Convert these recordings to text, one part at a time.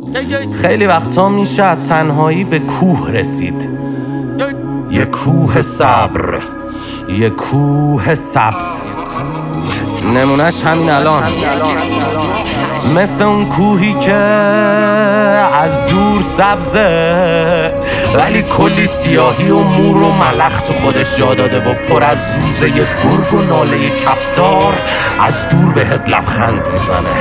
خیلی وقتا میشه تنهایی به کوه رسید، یه کوه صبر، یه کوه سبز. نمونش همین الان، مثل اون کوهی که از دور سبزه ولی کلی سیاهی و مور و ملخ تو خودش جا داده و پر از زوزه گرگ و ناله کفتار از دور بهت لبخند میزنه.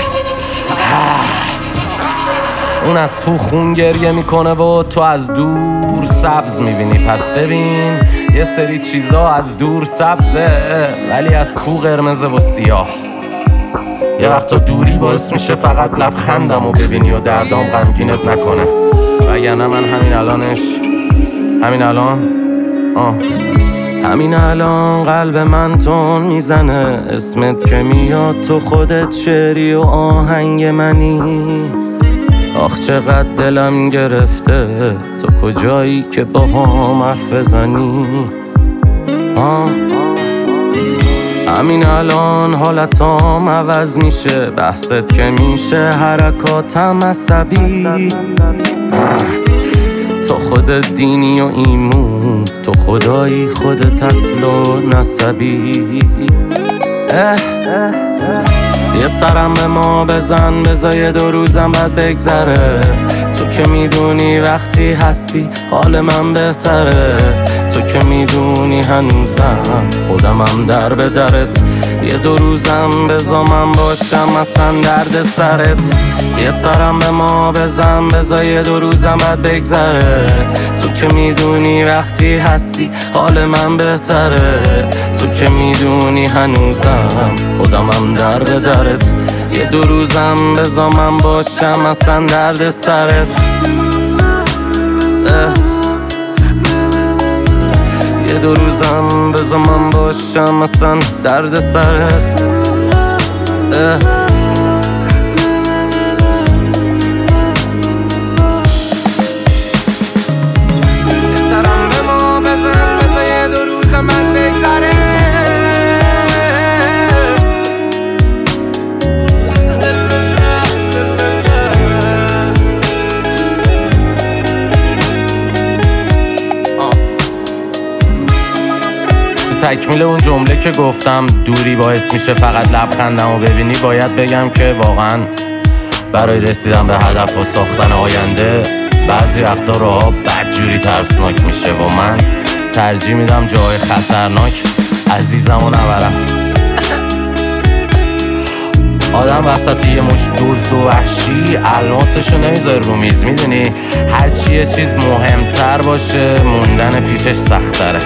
اون از تو خون گریه میکنه و تو از دور سبز میبینی. پس ببین یه سری چیزا از دور سبزه ولی از تو قرمزه و سیاه. یه وقتا دوری باعث میشه فقط لبخندم و ببینی و دردام غمگینت نکنه. وگرنه من همین الان قلب من تون میزنه. اسمت که میاد تو خودت شعری و آهنگ منی. آخ چقدر دلم گرفته تو کجایی که با هم حرف بزنی. همین الان حالتام عوض میشه. بحثت که میشه حرکاتم عصبی. تو خودت دینی و ایمون، تو خدایی خودت اصل و نسبی. یه سرم به ما بزن، بذار 2 روزم بعد بگذره. تو که میدونی وقتی هستی حال من بهتره. تو که میدونی هنوزم خودمم در به درت. یه 2 روزم بذار من باشم اصلا درد سرت. یه سرم به ما بزن، بذار 2 روزم بعد بگذره. تو که میدونی وقتی هستی حال من بهتره. تو که میدونی هنوزم خودمم در به درت. یه 2 روزم بذار من باشم اصلا درد سرت. یه 2 روزم بذار من باشم اصلا درد سرت. تکمیل اون جمله که گفتم دوری باعث میشه فقط لبخندمو ببینی، باید بگم که واقعا برای رسیدن به هدف و ساختن آینده بعضی وقتا راه‌ها بدجوری ترسناک میشه و من ترجیح میدم جای خطرناک عزیزمو نبرم. آدم وسط یه مش دزد و وحشی الماسشو نمیذاره رو میز. میدونی هرچی یه چیز مهمتر باشه موندن پیشش سخت‌تره.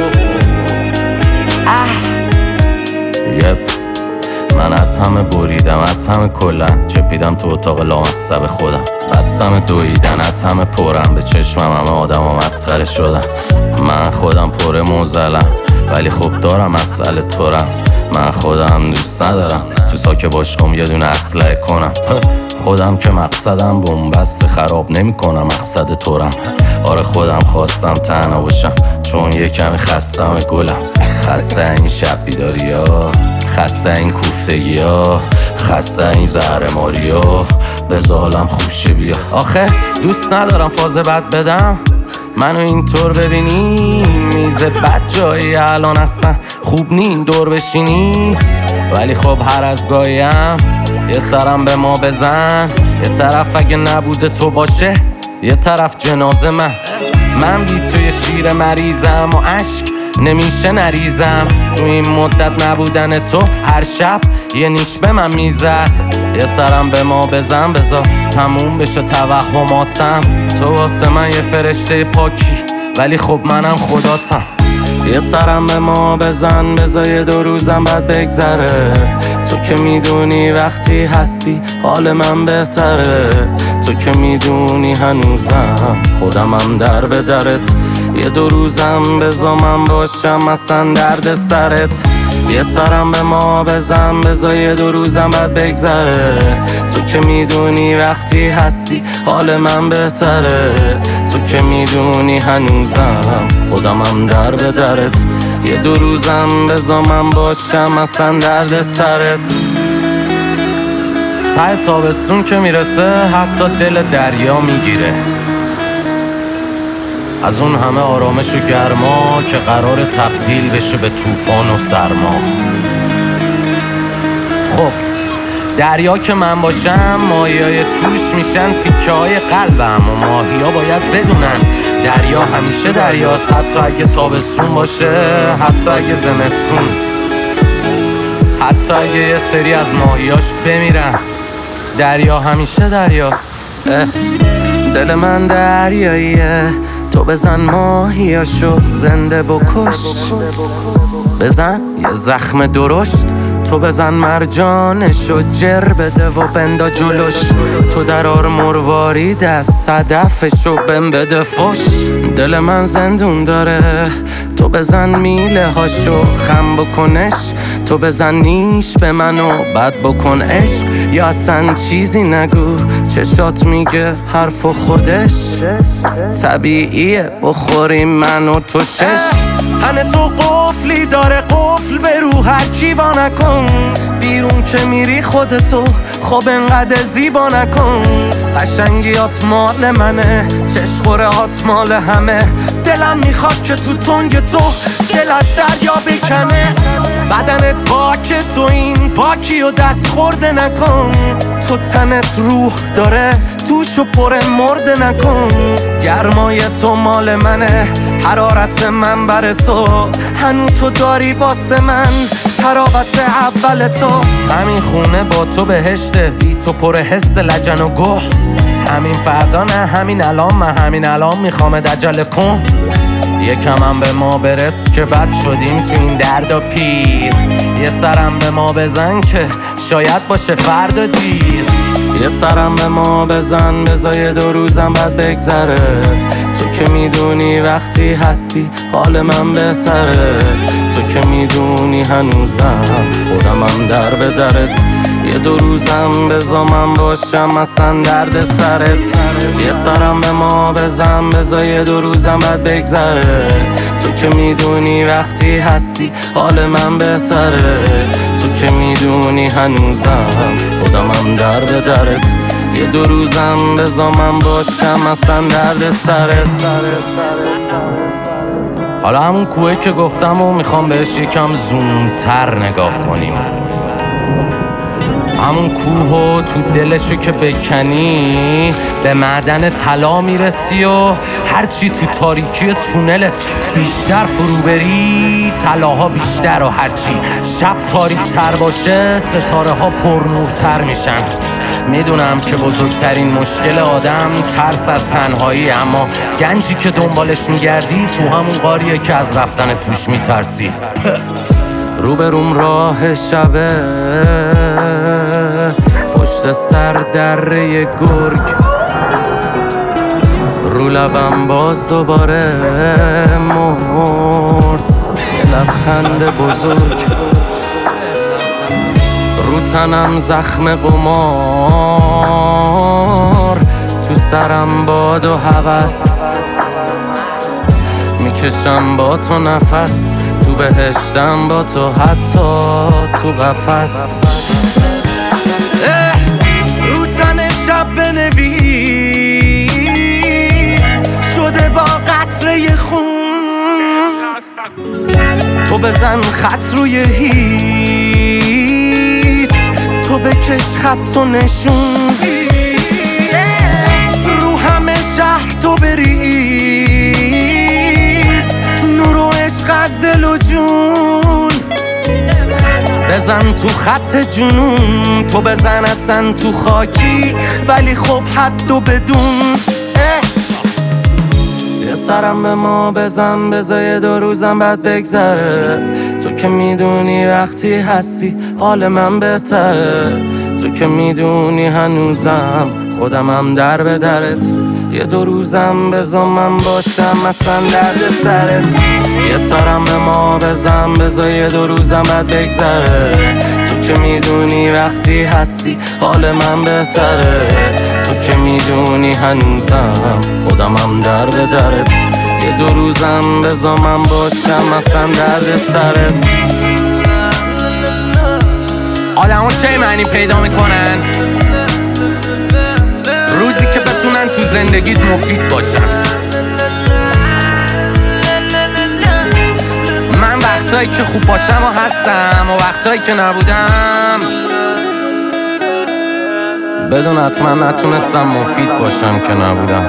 من از همه بریدم، از همه کلن چپیدم تو اتاق لامصب خودم. بستم دویدن، از همه پرم به چشمم همه آدم ها مسخره شدن. من خودم پر موزلم ولی خب دارم مسئله تورم. من خودم دوست ندارم تو ساکه باشم یه دونه اسلحه کنم. خودم که مقصدم بومبست خراب نمی کنم مقصد تورم. آره خودم خواستم تنها باشم چون یه کمی خستم گلم. خسته این شب بیداری ها، خسته این کوفتگی ها، خسته این زهرماری ها. بذارم خوشه بیا. آخه دوست ندارم فاز بد بدم منو اینطور ببینی. میز بد جایی الان اصلا خوب نی دور بشینی. ولی خب هر از گاهیم یه سرم به ما بزن. یه طرف اگه نبوده تو باشه، یه طرف جنازه من بی توی شیر مریضم و عشق نمیشه نریزم. تو این مدت نبودن تو هر شب یه نیش به من میزد. یه سرم به ما بزن، بذار تموم بشه توهماتم. تو واسه من یه فرشته پاکی ولی خب منم خداتم. یه سرم به ما بزن، بذار 2 روزم بعد بگذره. تو که میدونی وقتی هستی حال من بهتره. تو که میدونی هنوزم خودمم در به درت. یه 2 روزم بذار من باشم اصلا درد سرت. یه سرم به ما بزن، بذار 2 روزم بعد بگذره. تو که میدونی وقتی هستی حال من بهتره. تو که میدونی هنوزم خودمم در به درت. یه 2 روزم بذار من باشم اصلا درد سرت. ته تابستون که میرسه حتی دل دریا میگیره، از اون همه آرامش و گرما که قرار تبدیل بشه به طوفان و سرما. خب دریا که من باشم ماهیای توش میشن تیکه های قلبم و ماهیا باید بدونن دریا همیشه دریاست، حتی اگه تابستون باشه، حتی اگه زمستون، حتی اگه یه سری از ماهیاش بمیرن، دریا همیشه دریاست. دل من دریاییه، تو بزن ماهیاشو زنده بکش، بزن یه زخم درشت، تو بزن مرجانشو جر بده و بندا جلوش، تو درار مروارید از صدفشو بهم بده فش. دل من زندون داره، تو بزن میله هاشو خم بکنش، تو بزن نیش به منو بد بکن عشق، یا اصلا چیزی نگو چشات میگه حرف و خودش طبیعیه بخوری من و تو چشم. تن تو قفلی داره، قفل به رو هر کی وا نکن، بیرون که میری خودتو خب انقدر زیبا نکن، قشنگیات مال منه، چشخورهات مال همه، دلم میخواد که تو تنگ تو دل از دریا بکنه، بدنت پاک تو این پاکی و دست خورده نکن، تو تنت روح داره توشو پر مرده نکن، گرمای تو مال منه، حرارت من بر تو، هنو تو داری واسه من تراوت اول تو، همین خونه با تو بهشته، بی تو پر حس لجن و گوه، همین فردا نه همین الان، من همین الان میخوام عجله کن، یکم هم به ما برس که بد شدیم تو این درد و پیر، یه سرم به ما بزن که شاید باشه فردا دیر، یه سرم به ما بزن بذار 2 روزم بعد بگذره، تو که میدونی وقتی هستی حال من بهتره، تو که میدونی هنوزم خودمم در به درت، یه 2 روزم بذار من باشم اصلا درد سرت، یه سرم به ما بزن بذار 2 روزم بعد بگذره، تو که میدونی وقتی هستی حال من بهتره، تو که میدونی هنوزم خودمم در به درت، یه 2 روزم بذار من باشم اصلا درد سرت. حالا همون کوه که گفتم و میخوام بهش یکم زومتر نگاه کنیم، همون کوه تو دلشو که بکنی به معدن طلا میرسی و هرچی تو تاریکی تونلت بیشتر فرو بری طلاها بیشتر، و هرچی شب تاریک تر باشه ستاره ها پرنورتر میشن. میدونم که بزرگترین مشکل آدم ترس از تنهایی، اما گنجی که دنبالش میگردی تو همون غاریه که از رفتن توش میترسی. روبروم راه شبه، پشت سر دره گرگ، رو لبم باز دوباره مرد یه لبخند بزرگ، رو تنم زخم قمار، تو سرم باد و هوس، میکشم با تو نفس، تو بهشتم با تو حتی تو قفس، رو تن شب بنویس شده با قطره خون، تو بزن خط روی هیس، تو بکش خط و نشون، رو همه شهر تو بریز، نور و عشق از دل و جون، بزن تو خط جنون، تو بزن اصلا تو خاکی ولی خب حد و بدون، یه سرم به ما بزن بذار 2 روزم بعد بگذره، تو که میدونی وقتی هستی حال من بهتره، تو که میدونی هنوزم خودمم در به درت، یه 2 روزم بذار من باشم اصلا درد سرت، یه سرم به ما بزن بذار 2 روزم بعد بگذره، تو که میدونی وقتی هستی حال من بهتره، تو که میدونی هنوزم خودمم در به درت، یه 2 روزم بذار من باشم اصلا درد سرت. آدم ها کی معنی پیدا میکنن؟ زندگیت مفید باشم. من وقتایی که خوب باشم و هستم و وقتایی که نبودم بدون حتما نتونستم مفید باشم که نبودم.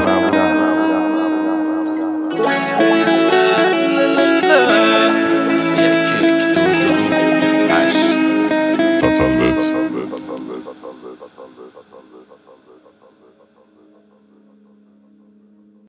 تتلت